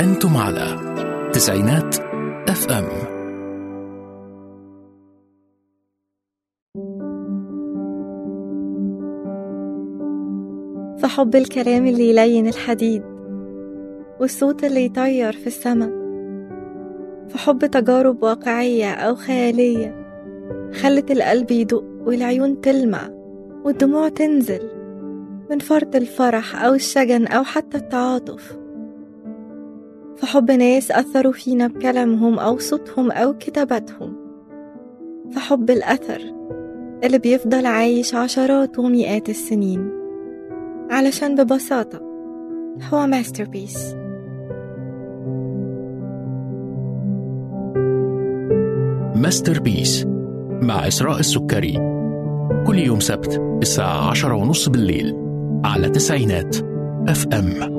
أنتم على تسعينات FM. فحب الكلام اللي يلين الحديد والصوت اللي يطير في السما، فحب تجارب واقعية أو خيالية خلت القلب يدق والعيون تلمع والدموع تنزل من فرط الفرح أو الشجن أو حتى التعاطف. فحب ناس أثروا فينا بكلامهم أو صوتهم أو كتاباتهم. فحب الأثر اللي بيفضل عايش عشرات ومئات السنين علشان ببساطة هو ماستربيس. ماستربيس مع إسراء السكري، كل يوم سبت الساعة 10:30 بالليل على تسعينات FM.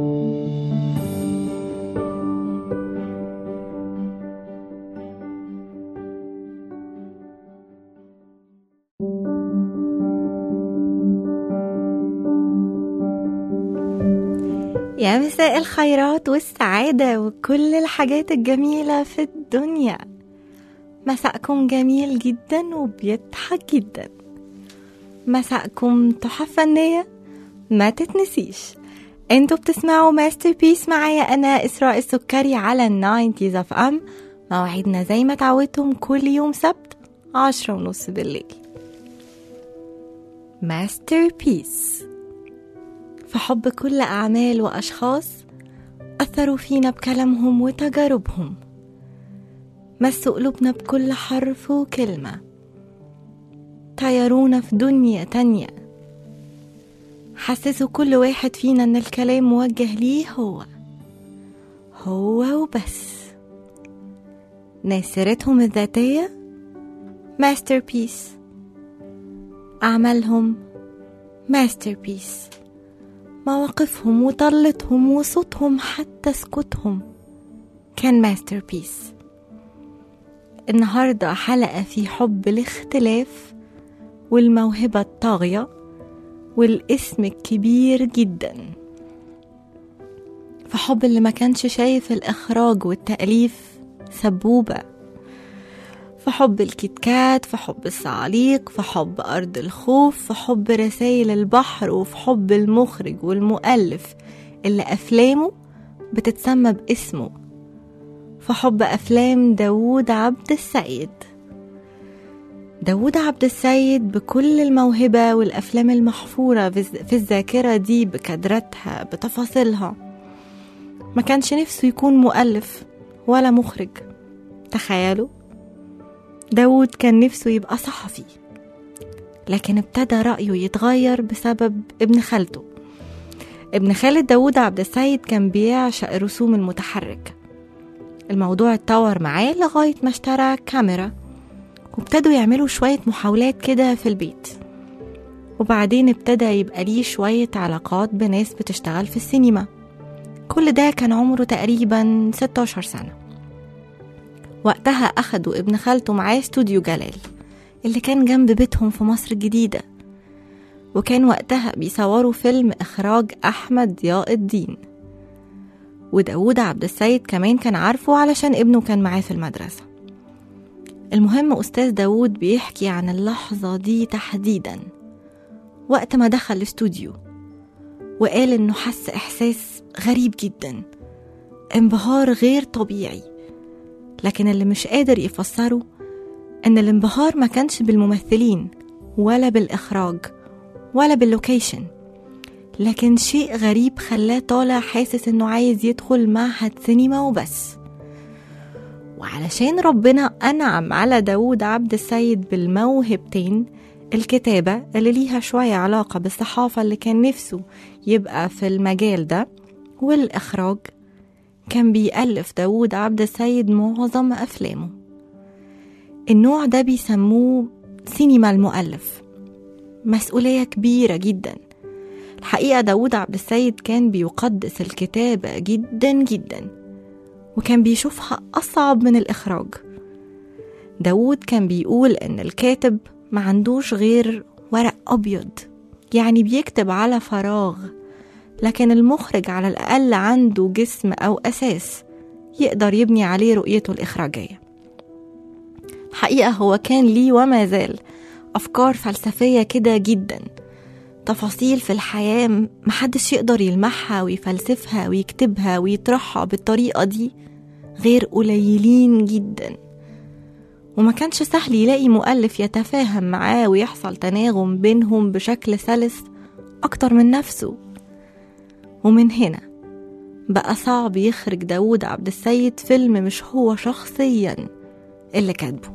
يا مساء الخيرات والسعادة وكل الحاجات الجميلة في الدنيا. مساءكم جميل جدا وبيضحك جدا. مساءكم تحفة فنية ما تتنسيش. انتوا بتسمعوا ماستربيس معايا أنا إسراء السكري على 90s FM. موعدنا زي ما تعودتم كل يوم سبت 10:30 بالليل. ماستربيس فحب كل أعمال وأشخاص أثروا فينا بكلامهم وتجاربهم، مسوا قلوبنا بكل حرف وكلمة، طيرونا في دنيا تانية، حسسوا كل واحد فينا أن الكلام موجه ليه هو وبس. ناس سيرتهم الذاتية ماستربيس، أعمالهم ماستربيس، مواقفهم وطلتهم وصوتهم حتى سكوتهم كان ماستربيس. النهاردة حلقة في حب الاختلاف والموهبة الطاغية والاسم الكبير جدا. فحب اللي ما كانش شايف الإخراج والتأليف سبوبة. فحب الكيتكات، فحب الصعاليق، فحب أرض الخوف، فحب رسائل البحر، وفحب المخرج والمؤلف اللي أفلامه بتتسمى باسمه. فحب أفلام داود عبد السيد. داود عبد السيد بكل الموهبة والأفلام المحفورة في الذاكرة دي بكادراتها بتفاصيلها، ما كانش نفسه يكون مؤلف ولا مخرج. تخيلوا، داود كان نفسه يبقى صحفي، لكن ابتدى رأيه يتغير بسبب ابن خالته. ابن خالة داود عبد السيد كان بيعشق الرسوم المتحرك. الموضوع اتطور معاه لغاية ما اشترى كاميرا، وابتدوا يعملوا شوية محاولات كده في البيت. وبعدين ابتدى يبقى ليه شوية علاقات بناس بتشتغل في السينما. كل ده كان عمره تقريبا 16 سنة. وقتها أخدوا ابن خالته معاه استوديو جلال اللي كان جنب بيتهم في مصر الجديدة، وكان وقتها بيصوروا فيلم إخراج أحمد ضياء الدين. وداود عبد السيد كمان كان عارفه علشان ابنه كان معاه في المدرسة. المهم أستاذ داود بيحكي عن اللحظة دي تحديدا وقت ما دخل الاستوديو، وقال إنه حس إحساس غريب جدا، انبهار غير طبيعي. لكن اللي مش قادر يفسره ان الانبهار ما كانش بالممثلين ولا بالإخراج ولا باللوكيشن، لكن شيء غريب خلاه طالع حاسس انه عايز يدخل معهد سينما وبس. وعلشان ربنا أنعم على داود عبد السيد بالموهبتين، الكتابة اللي ليها شوية علاقة بالصحافة اللي كان نفسه يبقى في المجال ده، والإخراج، كان بيألف داود عبد السيد معظم أفلامه. النوع ده بيسموه سينما المؤلف. مسؤولية كبيرة جدا. الحقيقة داود عبد السيد كان بيقدس الكتابة جدا جدا، وكان بيشوفها أصعب من الإخراج. داود كان بيقول إن الكاتب ما عندوش غير ورق أبيض، يعني بيكتب على فراغ، لكن المخرج على الأقل عنده جسم أو أساس يقدر يبني عليه رؤيته الإخراجية. الحقيقة هو كان ليه وما زال أفكار فلسفية كده جدا، تفاصيل في الحياة محدش يقدر يلمحها ويفلسفها ويكتبها ويطرحها بالطريقة دي غير قليلين جدا، وما كانش سهل يلاقي مؤلف يتفاهم معاه ويحصل تناغم بينهم بشكل سلس أكتر من نفسه. ومن هنا بقى صعب يخرج داود عبد السيد فيلم مش هو شخصيا اللي كاتبه.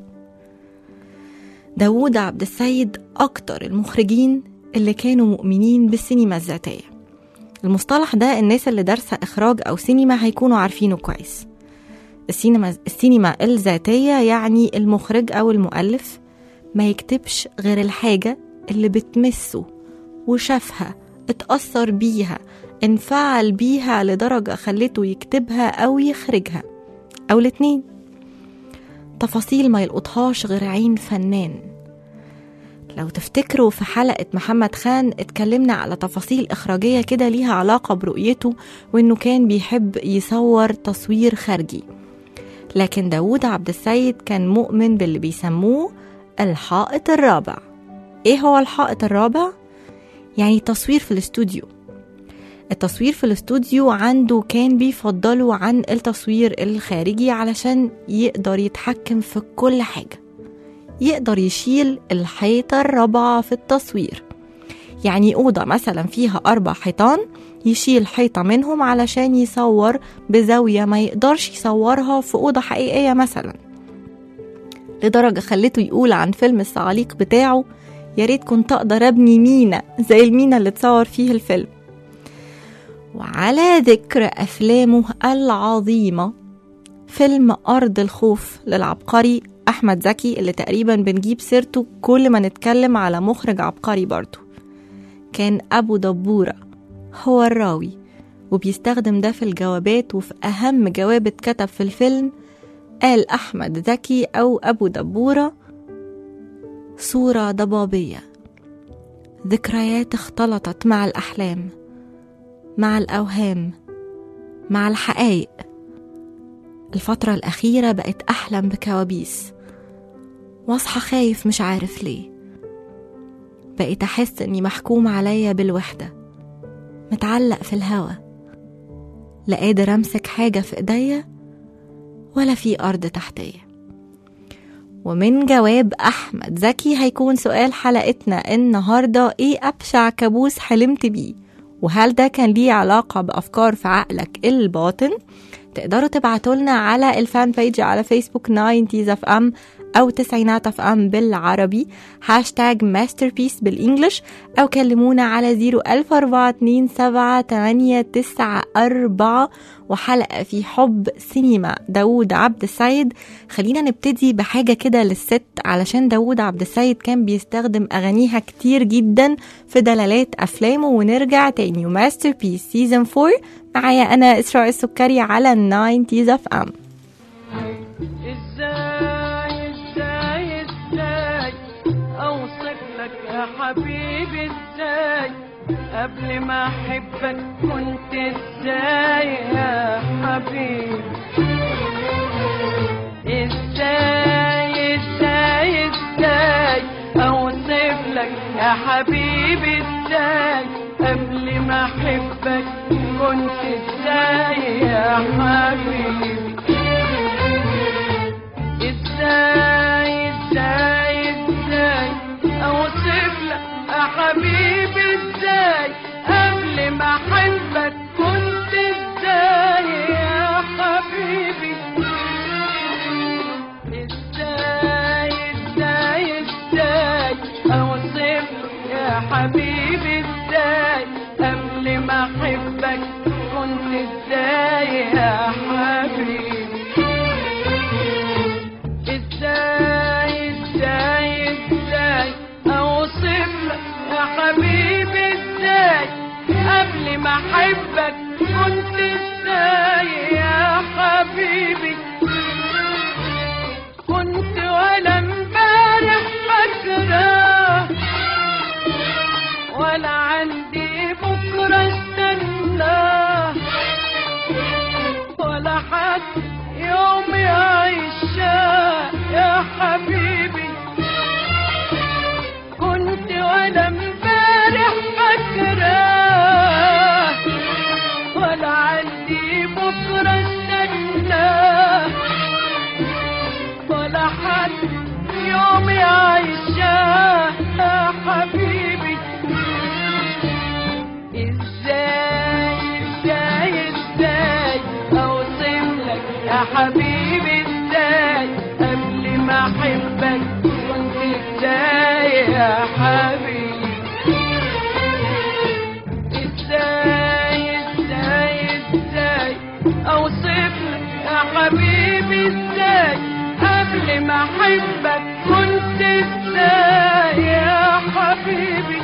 داود عبد السيد أكتر المخرجين اللي كانوا مؤمنين بالسينما الذاتية. المصطلح ده الناس اللي دارسة إخراج أو سينما هيكونوا عارفينه كويس. السينما الذاتية يعني المخرج أو المؤلف ما يكتبش غير الحاجة اللي بتمسه وشافها، اتأثر بيها، انفعل بيها لدرجة خلته يكتبها أو يخرجها، أو الاتنين. تفاصيل ما يلقطهاش غير عين فنان. لو تفتكروا في حلقة محمد خان اتكلمنا على تفاصيل إخراجية كده ليها علاقة برؤيته، وإنه كان بيحب يصور تصوير خارجي. لكن داود عبد السيد كان مؤمن باللي بيسموه الحائط الرابع. إيه هو الحائط الرابع؟ يعني تصوير في الاستوديو. التصوير في الاستوديو عنده كان بيفضله عن التصوير الخارجي علشان يقدر يتحكم في كل حاجة، يقدر يشيل الحيطة الرابعة في التصوير. يعني أوضة مثلا فيها 4 حيطان، يشيل حيطة منهم علشان يصور بزاوية ما يقدرش يصورها في أوضة حقيقية مثلا. لدرجة خلته يقول عن فيلم الصعاليق بتاعه: يا ريت كنت أقدر أبني مينا زي المينا اللي تصور فيه الفيلم. وعلى ذكر أفلامه العظيمة، فيلم أرض الخوف للعبقري أحمد زكي اللي تقريبا بنجيب سيرته كل ما نتكلم على مخرج عبقري برضو، كان أبو دبورة هو الراوي، وبيستخدم ده في الجوابات. وفي أهم جواب اتكتب في الفيلم قال أحمد زكي أو أبو دبورة: صورة ضبابية، ذكريات اختلطت مع الأحلام، مع الأوهام، مع الحقائق. الفترة الأخيرة بقت أحلم بكوابيس، واصحى خايف مش عارف ليه. بقيت أحس أني محكوم عليا بالوحدة، متعلق في الهوا، لا قادر أمسك حاجة في إيديا ولا في أرض تحتية. ومن جواب أحمد زكي هيكون سؤال حلقتنا النهاردة: إيه أبشع كابوس حلمت بيه؟ وهل ده كان ليه علاقة بأفكار في عقلك الباطن؟ تقدروا تبعتولنا على الفان بيج على فيسبوك 90s FM أو 90s FM بالعربي، هاشتاج ماستربيس بالإنجلش، أو كلمونا على 004278894. وحلقة في حب سينما داود عبد السيد. خلينا نبتدي بحاجة كده للست، علشان داود عبد السيد كان بيستخدم أغانيها كتير جدا في دلالات أفلامه. ونرجع تاني ماستربيس سيزن 4 معايا أنا إسراء السكري على 90s FM. يا حبيبي ازاي قبل ما احبك كنت ازاي يا حبيبي؟ ازاي ازاي ازاي اوصف لك يا حبيبي ازاي قبل ما احبك كنت ازاي يا حبيبي؟ ازاي ازاي ازاي اوصف لك يا حبيبي ازاي قبل ما احبك كنت ازاي يا حبيبي؟ ازاي ازاي ازاي اوصف لك يا حبيبي ازاي قبل ما احبك كنت ازاي يا حبيبي؟ ازاي ازاي ازاي اوصف لك يا حبيبي ازاي قبل ما احبك كنت ازاي يا حبيبي؟ كنت ولا امبارح فاكره ولا عندي بكره استناه، ولا حبيبي ازاي قبل ما احبك كنت ازاي يا حبيبي ازاي اوصفلك يا حبيبي ازاي قبل ما احبك كنت ازاي يا حبيبي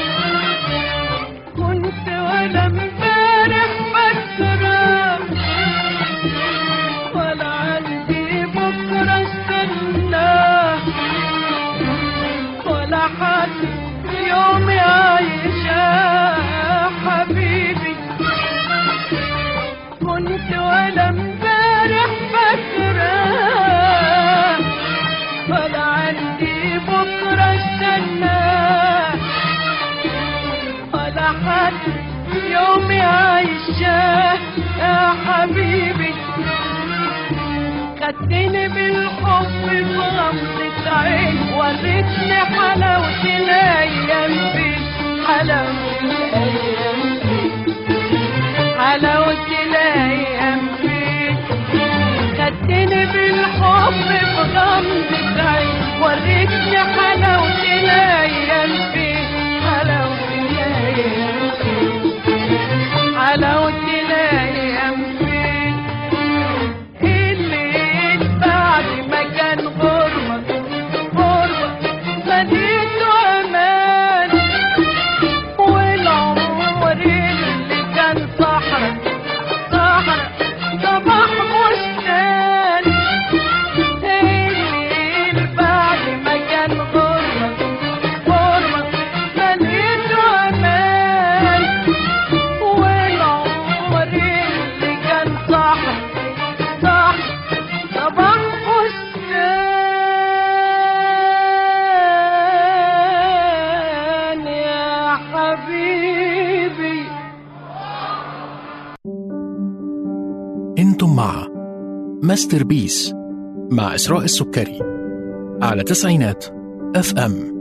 كنت ولا امبارح فاكرة ولا عندي بكرة استناه ولا حد يوم يعيشها حبيبي كنت ولا امبارح فاكرة ولا عندي بكرة استناه ولا حد يوم يعيشها يا حبيبي خدتني بالحب في غمضة عين وريتني حلاوة الأيام فيك حلاوة الأيام فيك حلاوة الأيام فيك خدتني بالحب في غمضة عين وريتني حلاوة الأيام فيك حلاوة الأيام فيك حلاوة الأيام فيك الليل بعد ما كان غربة مدينته أمان والعمر اللي كان صحرا صباح بستان الليل بعد ما كان غربة مدينته أمان والعمر اللي كان صحرا صباح بستان يا حبيبي انتم مع ماستر بيس مع إسراء السكري على تسعينات FM.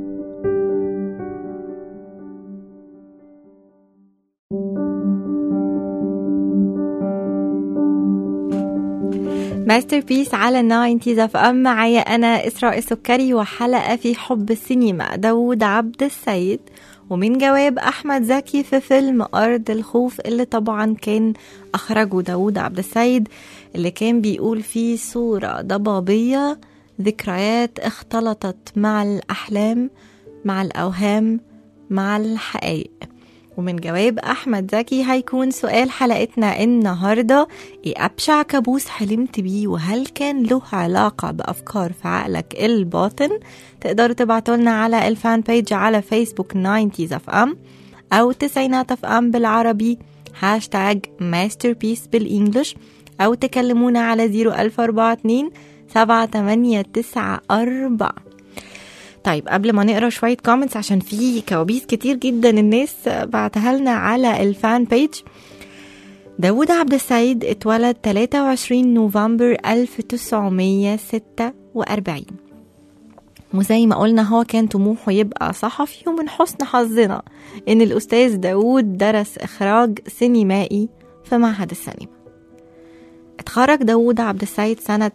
ماستر بيس على 90s FM. معايا أنا إسراء السكري وحلقة في حب السينما داود عبد السيد، ومن جواب أحمد زكي في فيلم أرض الخوف اللي طبعا كان أخرجه داود عبد السيد، اللي كان بيقول فيه صورة ضبابية، ذكريات اختلطت مع الأحلام مع الأوهام مع الحقائق. ومن جواب أحمد زكي هيكون سؤال حلقتنا النهاردة: إيه أبشع كابوس حلمت بيه، وهل كان له علاقة بأفكار في عقلك الباطن؟ تقدروا تبعتوا لنا على الفان بيج على فيسبوك 90s FM أو تسعينات FM بالعربي هاشتاج ماستربيس بالإنجلش، أو تكلمونا على 01427 7894. طيب قبل ما نقرأ شوية كومنتس عشان في كوابيس كتير جدا الناس بعتها لنا على الفان بيج. داود عبد السيد اتولد 23 نوفمبر 1946، وزي ما قلنا هو كان طموحه يبقى صحفي، ومن حسن حظنا ان الأستاذ داود درس إخراج سينمائي في معهد السينما. اتخرج داود عبد السيد سنة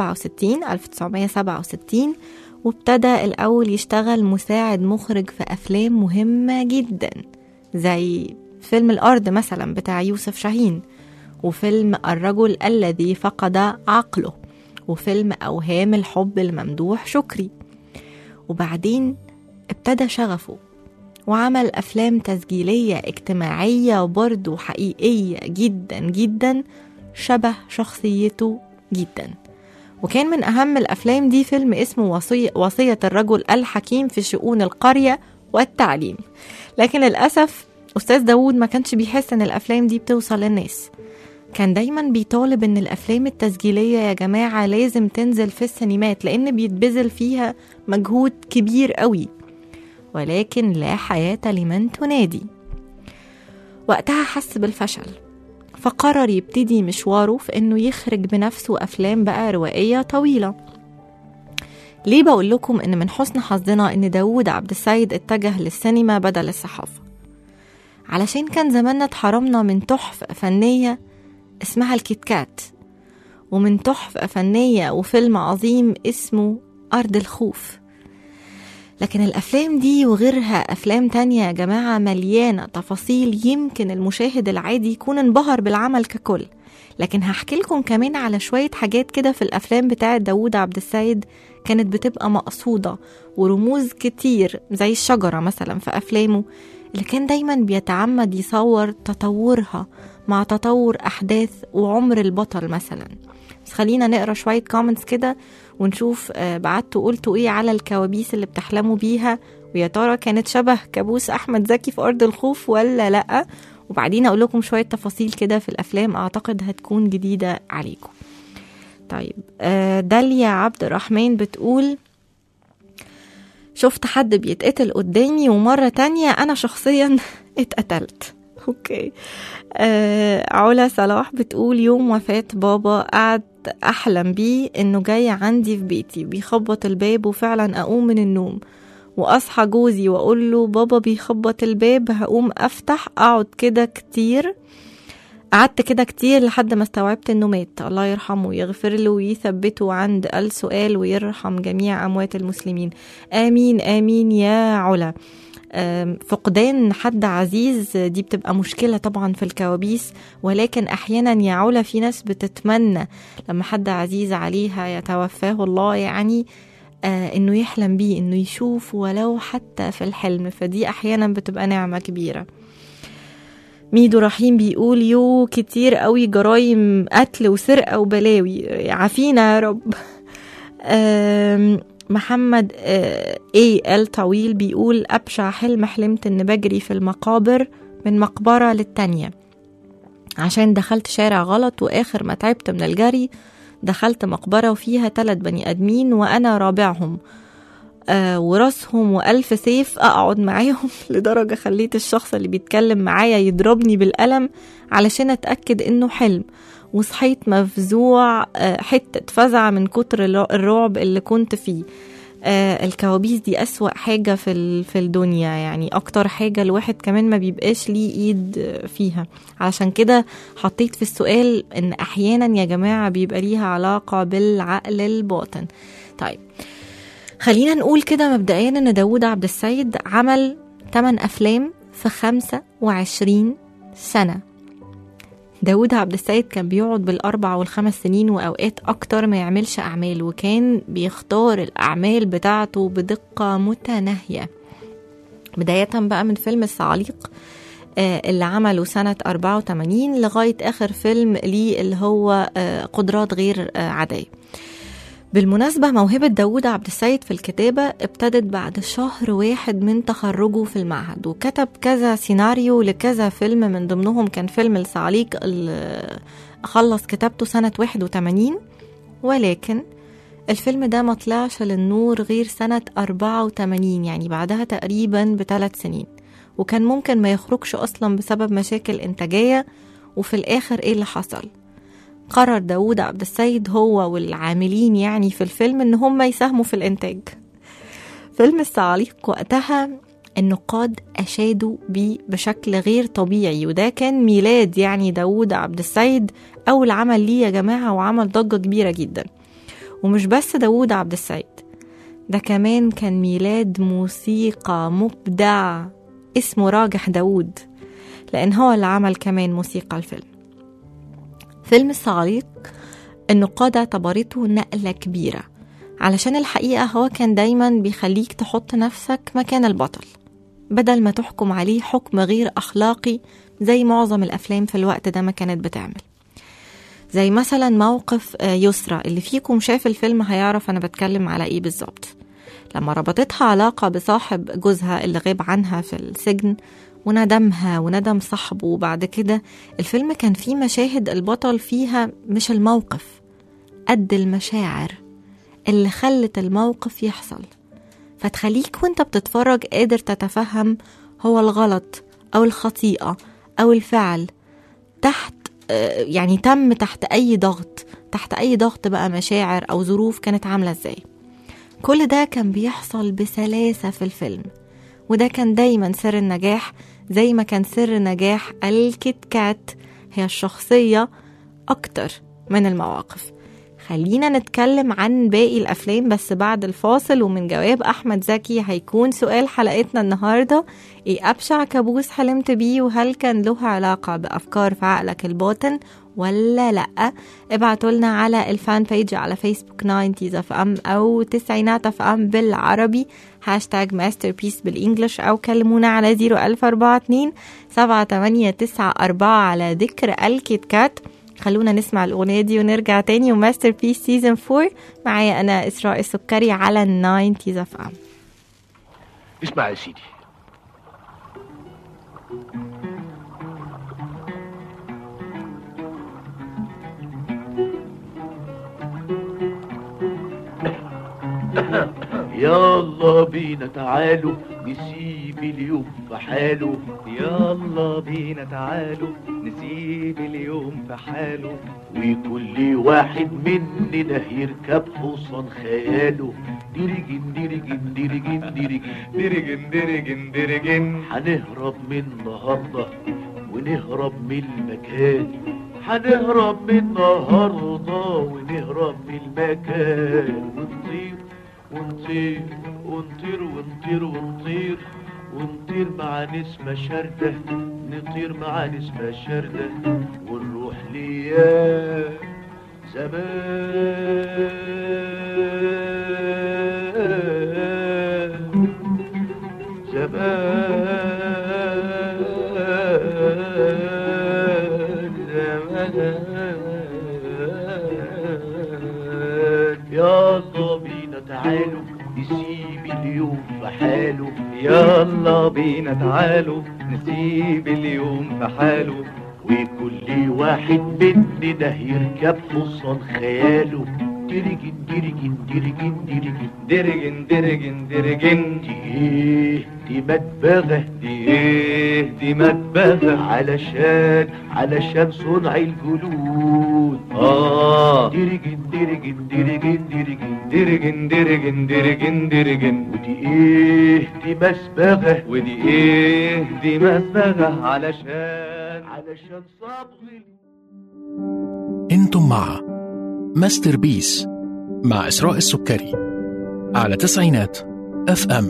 1967 وابتدى الأول يشتغل مساعد مخرج في أفلام مهمة جدا زي فيلم الأرض مثلا بتاع يوسف شاهين، وفيلم الرجل الذي فقد عقله، وفيلم أوهام الحب الممدوح شكري. وبعدين ابتدى شغفه وعمل أفلام تسجيلية اجتماعية وبرضه حقيقية جدا جدا شبه شخصيته جدا. وكان من أهم الأفلام دي فيلم اسمه وصية الرجل الحكيم في شؤون القرية والتعليم. لكن للأسف أستاذ داود ما كانش بيحس أن الأفلام دي بتوصل للناس، كان دايما بيطالب أن الأفلام التسجيلية يا جماعة لازم تنزل في السينمات لأن بيتبذل فيها مجهود كبير قوي، ولكن لا حياة لمن تنادي. وقتها حس بالفشل، فقرر يبتدي مشواره في انه يخرج بنفسه افلام بقى روائية طويلة. ليه بقول لكم ان من حسن حظنا ان داود عبد السيد اتجه للسينما بدل الصحافة؟ علشان كان زماننا اتحرمنا من تحفة فنية اسمها الكيت كات، ومن تحفة فنية وفيلم عظيم اسمه أرض الخوف. لكن الأفلام دي وغيرها أفلام تانية يا جماعة مليانة تفاصيل يمكن المشاهد العادي يكون انبهر بالعمل ككل. لكن هحكي لكم كمان على شوية حاجات كده في الأفلام بتاعة داوود عبد السيد كانت بتبقى مقصودة، ورموز كتير زي الشجرة مثلا في أفلامه اللي كان دايما بيتعمد يصور تطورها مع تطور أحداث وعمر البطل مثلا. بس خلينا نقرأ شوية كومنتس كده ونشوف بعتوا قلتوا ايه على الكوابيس اللي بتحلموا بيها، ويا ترى كانت شبه كابوس أحمد زكي في أرض الخوف ولا لأ. وبعدين أقول لكم شوية تفاصيل كده في الأفلام أعتقد هتكون جديدة عليكم. طيب داليا عبد الرحمن بتقول شفت حد بيتقتل قدامي ومرة تانية أنا شخصيا اتقتلت. اوكي. علا صلاح بتقول يوم وفاة بابا قعدت أحلم بيه إنه جاي عندي في بيتي بيخبط الباب، وفعلا أقوم من النوم وأصحى جوزي وأقول له بابا بيخبط الباب، هقوم أفتح. قعدت كده كتير لحد ما استوعبت إنه مات، الله يرحمه ويغفر له ويثبته عند السؤال ويرحم جميع أموات المسلمين. آمين آمين يا علا. فقدان حد عزيز دي بتبقى مشكلة طبعا في الكوابيس، ولكن أحيانا يا علا في ناس بتتمنى لما حد عزيز عليها يتوفاه الله يعني إنه يحلم بيه، إنه يشوف ولو حتى في الحلم، فدي أحيانا بتبقى نعمة كبيرة. ميدو رحيم بيقول يو كتير قوي جرايم قتل وسرقة وبلاوي، عافينا يا رب. محمد الطويل بيقول أبشع حلم حلمت إن بجري في المقابر من مقبرة للتانية عشان دخلت شارع غلط، وآخر ما تعبت من الجري دخلت مقبرة وفيها 3 بني آدمين وأنا رابعهم، وراسهم و1000 سيف أقعد معاهم لدرجة خليت الشخص اللي بيتكلم معايا يضربني بالقلم علشان أتأكد إنه حلم، وصحيت مفزوع حتة فزع من كتر الرعب اللي كنت فيه. الكوابيس دي أسوأ حاجة في الدنيا، يعني أكتر حاجة الواحد كمان ما بيبقاش ليه إيد فيها. علشان كده حطيت في السؤال إن أحيانا يا جماعة بيبقى ليها علاقة بالعقل الباطن. طيب خلينا نقول كده مبدئيا إن داوود عبد السيد عمل 8 أفلام في 25 سنة. داوود عبد السيد كان بيقعد بال4 وال5 سنين وأوقات أكتر ما يعملش أعمال، وكان بيختار الأعمال بتاعته بدقة متناهية، بداية بقى من فيلم الصعاليق اللي عمله سنة 84 لغاية آخر فيلم ليه اللي هو قدرات غير عادية. بالمناسبة موهبة داوود عبد السيد في الكتابة ابتدت بعد شهر واحد من تخرجه في المعهد، وكتب كذا سيناريو لكذا فيلم، من ضمنهم كان فيلم الصعاليق اللي خلص كتابته سنة 81، ولكن الفيلم ده ما طلعش للنور غير سنة 84، يعني بعدها تقريبا ب3 سنين، وكان ممكن ما يخرجش أصلا بسبب مشاكل إنتاجية. وفي الآخر إيه اللي حصل؟ قرر داوود عبد السيد هو والعاملين يعني في الفيلم إن هم يساهموا في الإنتاج. فيلم الصعاليق وقتها النقاد أشادوا بيه بشكل غير طبيعي، وده كان ميلاد يعني داوود عبد السيد أول عمل ليه يا جماعة، وعمل ضجة كبيرة جدا. ومش بس داوود عبد السيد، ده كمان كان ميلاد موسيقى مبدع اسمه راجح داوود، لأن هو اللي عمل كمان موسيقى الفيلم. فيلم الصعاليق النقاد اعتبرته نقلة كبيرة، علشان الحقيقة هو كان دايما بيخليك تحط نفسك مكان البطل بدل ما تحكم عليه حكم غير أخلاقي زي معظم الأفلام في الوقت ده ما كانت بتعمل. زي مثلا موقف يسرى، اللي فيكم شاف الفيلم هيعرف أنا بتكلم على إيه بالظبط، لما ربطتها علاقة بصاحب جوزها اللي غاب عنها في السجن وندمها وندم صاحبه. وبعد كده الفيلم كان فيه مشاهد البطل فيها مش الموقف قد المشاعر اللي خلت الموقف يحصل، فتخليك وانت بتتفرج قادر تتفهم هو الغلط أو الخطيئة أو الفعل تحت يعني تم تحت أي ضغط بقى مشاعر أو ظروف كانت عاملة ازاي. كل ده كان بيحصل بسلاسة في الفيلم، وده كان دايما سر النجاح، زي ما كان سر نجاح الكيت كات هي الشخصية أكتر من المواقف. خلينا نتكلم عن باقي الأفلام بس بعد الفاصل. ومن جواب أحمد زكي هيكون سؤال حلقتنا النهاردة: إيه أبشع كابوس حلمت بيه، وهل كان له علاقة بأفكار في عقلك الباطن ولا لأ؟ ابعتوا لنا على الفان بيج على فيسبوك 90s FM أو 90 FM بالعربي هاشتاج ماستربيس بالإنجلش، أو كلمونا على 01042 7894 على ذكر الكيت كات. خلونا نسمع الأغنية دي ونرجع تاني. وماستر بيس سيزن 4 معايا أنا إسراء السكري على 90s FM. اسمع يا سيدي، يلا بينا تعالوا نسيب اليوم في حاله، يلا بينا تعالوا نسيب اليوم في حاله، وكل واحد مننا يركب حصان خياله. ديرجن ديرجن ديرجن ديرجن درجن درجن درجن. هنهرب من النهارده ونهرب من المكان، هنهرب من النهارده ونهرب من المكان، ونطير ونطير ونطير ونطير ونطير ونطير مع نسمة شاردة، نطير مع نسمة شاردة ونروح ليا زمان زمان زمان. يلا بينا تعالوا نسيب اليوم في حاله، يلا بينا تعالوا نسيب اليوم في حاله، وكل واحد مننا يركب حصان خياله. ديرجن ديرجن ديرجن ديرجن درجن درجن درجن. دي ايه دي مدبغة، دي ايه دي مدبغة، علشان صنع الجلود. ديرجن ديرجن ديرجن ديرجن درجن درجن درجن درجن. ودي ايه دي مسبغة، ودي ايه دي مسبغة، علشان صبغ. انتم مع ماستر بيس مع إسراء السكري على 90 FM.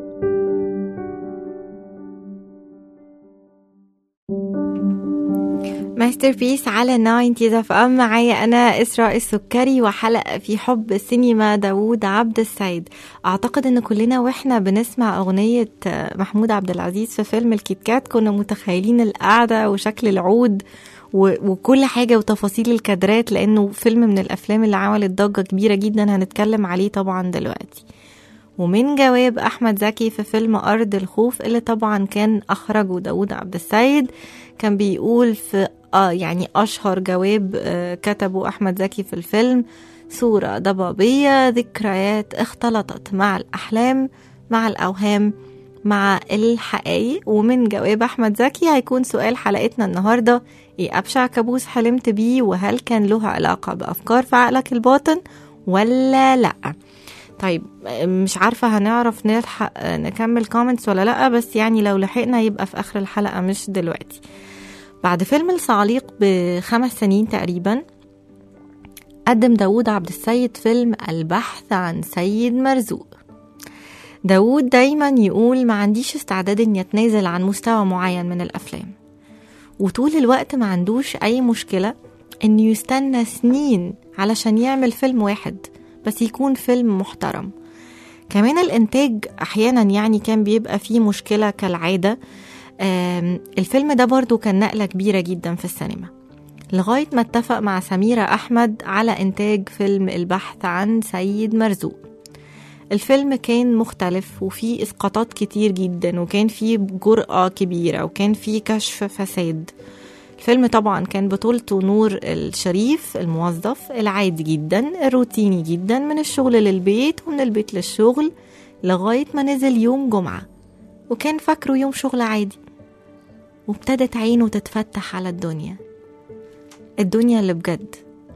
ماستر بيس على 90s FM. معايا أنا إسراء السكري وحلقة في حب السينما داوود عبد السيد. أعتقد أن كلنا وإحنا بنسمع أغنية محمود عبد العزيز في فيلم الكيت كات كنا متخيلين القعدة وشكل العود وكل حاجة وتفاصيل الكادرات، لأنه فيلم من الأفلام اللي عملت ضجة كبيرة جدا هنتكلم عليه طبعا دلوقتي. ومن جواب أحمد زكي في فيلم أرض الخوف اللي طبعا كان أخرجه داوود عبد السيد، كان بيقول في يعني أشهر جواب كتبه أحمد زكي في الفيلم: صورة ضبابية، ذكريات اختلطت مع الأحلام مع الأوهام مع الحقائق. ومن جواب أحمد زكي هيكون سؤال حلقتنا النهاردة: إيه أبشع كابوس حلمت بيه، وهل كان له علاقة بأفكار في عقلك الباطن ولا لأ؟ طيب مش عارفة هنعرف نلحق نكمل كومنتس ولا لأ، بس يعني لو لحقنا يبقى في آخر الحلقة مش دلوقتي. بعد فيلم الصعاليق ب5 سنين تقريبا قدم داوود عبد السيد فيلم البحث عن سيد مرزوق. داوود دايما يقول ما عنديش استعداد اني اتنازل عن مستوى معين من الأفلام، وطول الوقت ما عندوش أي مشكلة انه يستنى سنين علشان يعمل فيلم واحد بس يكون فيلم محترم. كمان الانتاج احيانا يعني كان بيبقى فيه مشكلة كالعادة. الفيلم ده برضو كان نقلة كبيرة جدا في السينما لغاية ما اتفق مع سميرة أحمد على إنتاج فيلم البحث عن سيد مرزوق. الفيلم كان مختلف وفيه إسقاطات كتير جدا، وكان فيه جرأة كبيرة، وكان فيه كشف فساد. الفيلم طبعا كان بطولته نور الشريف، الموظف العادي جدا الروتيني جدا من الشغل للبيت ومن البيت للشغل، لغاية ما نزل يوم جمعة وكان فاكره يوم شغل عادي، وابتدت عينه تتفتح على الدنيا اللي بجد.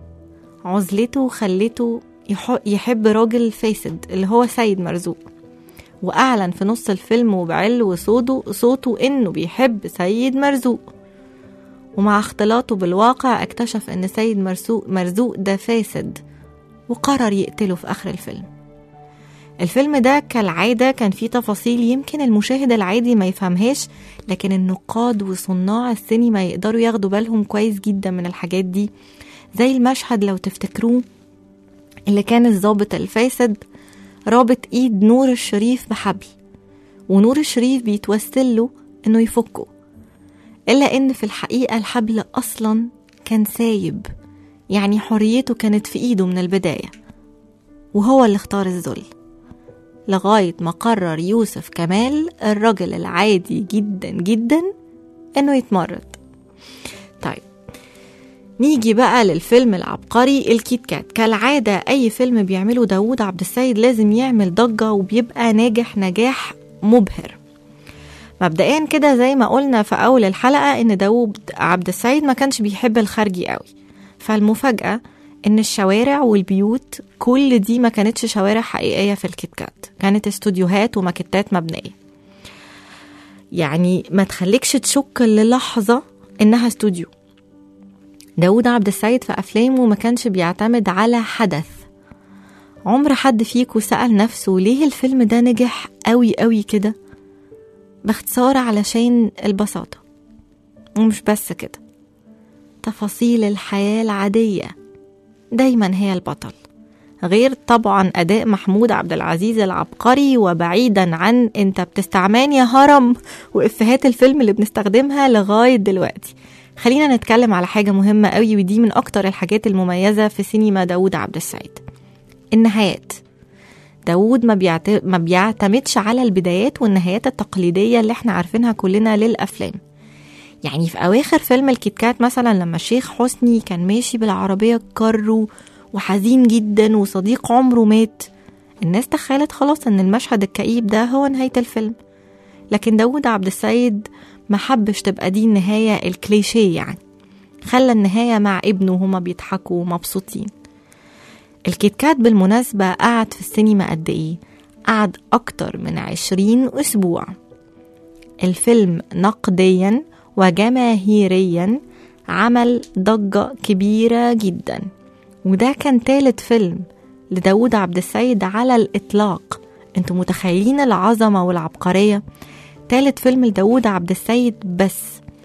عزلته خلته يحب راجل فاسد اللي هو سيد مرزوق، وأعلن في نص الفيلم وبعل صوته إنه بيحب سيد مرزوق. ومع اختلاطه بالواقع اكتشف إن سيد مرزوق ده فاسد وقرر يقتله في آخر الفيلم ده كالعادة كان فيه تفاصيل يمكن المشاهد العادي ما يفهمهاش، لكن النقاد وصناع السينما يقدروا ياخدوا بالهم كويس جدا من الحاجات دي. زي المشهد لو تفتكروه اللي كان الضابط الفاسد رابط ايد نور الشريف بحبل، ونور الشريف بيتوسل له انه يفكه، الا ان في الحقيقة الحبل اصلا كان سايب، يعني حريته كانت في ايده من البداية، وهو اللي اختار الذل، لغاية ما قرر يوسف كمال الرجل العادي جدا جدا انه يتمرد. طيب نيجي بقى للفيلم العبقري الكيت كات. كالعادة أي فيلم بيعمله داود عبد السيد لازم يعمل ضجة وبيبقى ناجح نجاح مبهر. مبدئيا كده زي ما قلنا في أول الحلقة إن داود عبد السيد ما كانش بيحب الخارجي قوي، فالمفاجأة إن الشوارع والبيوت كل دي ما كانتش شوارع حقيقية في الكيت كات، كانت استوديوهات وماكتات مبنية، يعني ما تخليكش تشك للحظة إنها استوديو. داود عبد السيد في أفلامه ما كانش بيعتمد على حدث. عمر حد فيكو سأل نفسه ليه الفيلم ده نجح قوي قوي كده؟ باختصار علشان البساطة، ومش بس كده، تفاصيل الحياة العادية دايما هي البطل، غير طبعا أداء محمود عبد العزيز العبقري، وبعيدا عن انت بتستعمان يا هرم وإفيهات الفيلم اللي بنستخدمها لغاية دلوقتي. خلينا نتكلم على حاجة مهمة قوي، ودي من أكتر الحاجات المميزة في سينما داود عبد السيد، النهايات. داود ما بيعتمدش على البدايات والنهايات التقليدية اللي احنا عارفينها كلنا للأفلام. يعني في أواخر فيلم الكيت كات مثلا لما الشيخ حسني كان ماشي بالعربية كارو وحزين جدا وصديق عمره مات، الناس تخيلت خلاص ان المشهد الكئيب ده هو نهاية الفيلم، لكن داود عبد السيد ما حبش تبقى دي النهاية الكليشيه، يعني خلى النهاية مع ابنه وهما بيضحكوا ومبسوطين. الكيت كات بالمناسبة قعد في السينما قد ايه؟ قعد أكتر من 20 أسبوع. الفيلم نقديا وجماهيريا عمل ضجة كبيرة جدا، وده كان ثالث فيلم لداود عبد السيد على الإطلاق. انتوا متخيلين العظمة والعبقرية؟ ثالث فيلم لداود عبد السيد بس.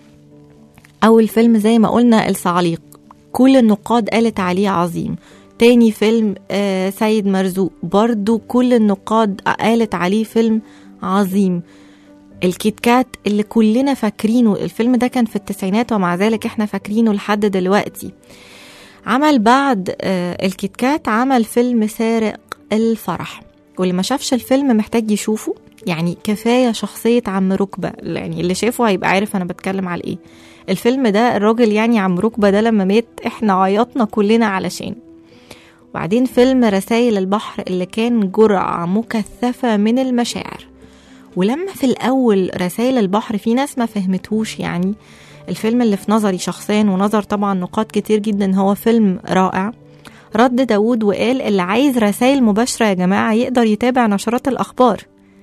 أول فيلم زي ما قلنا الصعاليق، كل النقاد قالت عليه عظيم. تاني فيلم سيد مرزوق، برضو كل النقاد قالت عليه فيلم عظيم. الكيت كات اللي كلنا فاكرينه، الفيلم ده كان في التسعينات ومع ذلك احنا فاكرينه لحد دلوقتي. عمل بعد الكيت كات عمل فيلم سارق الفرح، واللي ما شافش الفيلم محتاج يشوفه، يعني كفاية شخصية عم ركبة، يعني اللي شافه هيبقى عارف أنا بتكلم على إيه. الفيلم ده الراجل يعني عم ركبة ده لما مات إحنا عيطنا كلنا علشان. وبعدين فيلم رسائل البحر اللي كان جرعة مكثفة من المشاعر. ولما في الأول رسائل البحر في ناس ما فهمتهوش، يعني الفيلم اللي في نظري شخصيا ونظر طبعا نقاط كتير جدا هو فيلم رائع، رد داود وقال اللي عايز رسائل مباشرة يا جماعة يقدر يتابع نشرات الأخبار.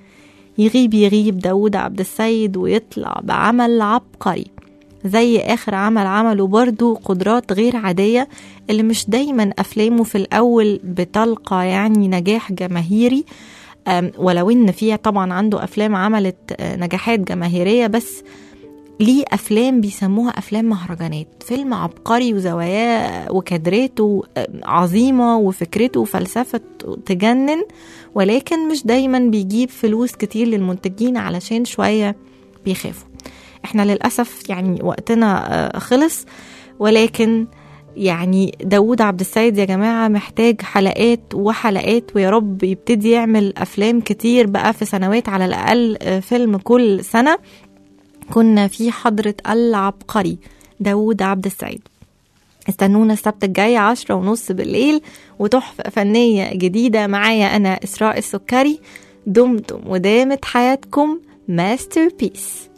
يغيب داود عبد السيد ويطلع بعمل عبقري زي آخر عمل عمله، برضو قدرات غير عادية اللي مش دايما أفلامه في الأول بتلقى يعني نجاح جماهيري، ولو إن فيها طبعا عنده أفلام عملت نجاحات جماهيرية، بس ليه أفلام بيسموها أفلام مهرجانات. فيلم عبقري وزواياه وكادراته عظيمة وفكرته وفلسفة تجنن، ولكن مش دايما بيجيب فلوس كتير للمنتجين علشان شوية بيخافوا. احنا للأسف يعني وقتنا خلص، ولكن يعني داود عبد السيد يا جماعة محتاج حلقات وحلقات، ويا رب يبتدي يعمل أفلام كتير بقى في سنوات، على الأقل فيلم كل سنة. كنا في حضرة العبقري داود عبد السيد. استنونا السبت الجاي 10:30 بالليل وتحفة فنية جديدة معايا أنا إسراء السكري. دمتم ودامت حياتكم ماستر بيس.